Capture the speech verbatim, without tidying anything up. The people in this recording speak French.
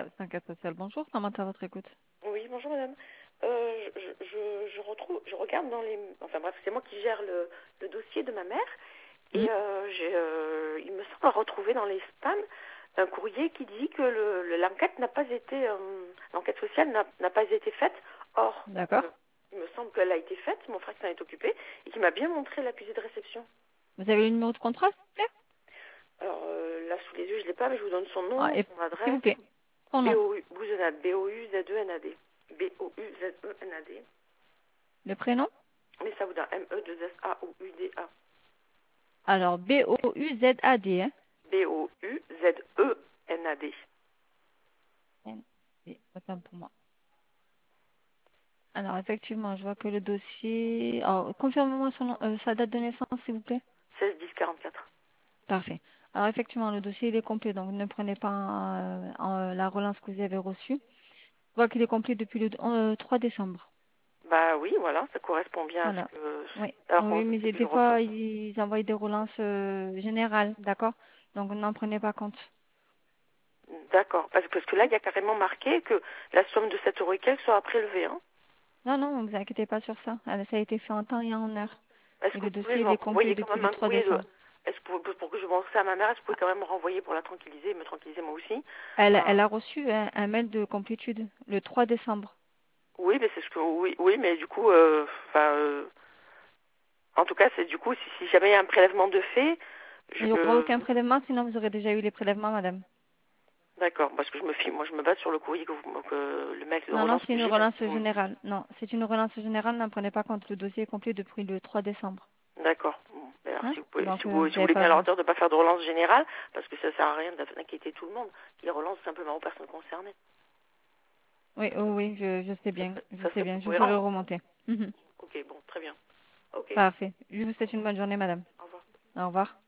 service d'enquête sociale. Bonjour, Samantha, à votre écoute. Oui, bonjour madame. Euh, je, je, je retrouve, je regarde dans les, enfin bref, c'est moi qui gère le, le dossier de ma mère Mhm. et euh, j'ai, euh, il me semble retrouver dans les spams un courrier qui dit que le, le- l'enquête n'a pas été, euh, l'enquête sociale n'a, n'a pas été faite. Or, D'accord. euh, il me semble qu'elle a été faite, mon frère s'en est occupé et qui m'a bien montré l'accusé de réception. Vous avez le numéro de contrat, s'il vous plaît? Alors euh, là sous les yeux, je l'ai pas, mais je vous donne son Ah, nom, et son s'il vous adresse. plaît, son nom. B O U, Bouzenade, B O U Z E N A D. B O U Z E N A D. Le prénom? Mais ça vous donne M E deux S A O U D A. Alors, B O U Z A D, hein? B O U Z E N A D. N- et- Autant pour moi. Alors, effectivement, je vois que le dossier... Alors, confirmez-moi son nom- euh, sa date de naissance, s'il vous plaît. seize dix quarante-quatre. Parfait. Alors, effectivement, le dossier, il est complet, donc ne prenez pas euh, en- la relance que vous avez reçue. Je vois qu'il est complet depuis le euh, trois décembre. Bah oui, voilà, ça correspond bien à Voilà. ce que... Oui, Alors comment oui, ça se mais fait que je des reçois fois, ça? ils envoient des relances euh, générales, d'accord? Donc, n'en prenez pas compte. D'accord, parce, parce que là, il y a carrément marqué que la somme de sept euros et quelques sera prélevée. Hein. Non, non, ne vous inquiétez pas sur ça. Ah, ça a été fait en temps et en heure. Est-ce Et que le vous pouvez dossier, me il est complet renvoyer quand depuis même le un trois courrier de... décembre. Est-ce que pour, pour que je pense ça à ma mère, est-ce que vous pouvez quand même me renvoyer pour la tranquilliser et me tranquilliser moi aussi? Elle, Ah, elle a reçu un, un mail de complétude le trois décembre. oui, mais c'est ce que... Oui, oui, mais du coup... euh, enfin, euh, en tout cas, c'est du coup, si, si jamais il y a un prélèvement de fait, je... Il n'y aura euh, aucun prélèvement, sinon vous aurez déjà eu les prélèvements, madame. D'accord, parce que je me fie, moi je me base sur le courrier que, vous, que le mail de Non, non, relance c'est que une j'ai, donc relance si vous me dites. générale. Non, c'est une relance générale, n'en prenez pas compte. Le dossier est complet depuis le trois décembre. D'accord. Bon, ben alors, Hein? si vous, pouvez, Donc, si, euh, vous, vous si vous n'avez voulez pas bien leur besoin. dire de ne pas faire de relance générale, parce que ça sert à rien d'inquiéter tout le monde, qu'ils relancent simplement aux personnes concernées. Oui, oh, oui, je, je sais Ça bien. serait, Je ça sais serait bien. plus Je vais le cohérent. remonter. Mhm. Ok, bon, très bien. Ok, Parfait. Je vous souhaite une bonne journée, madame. au revoir. Au revoir.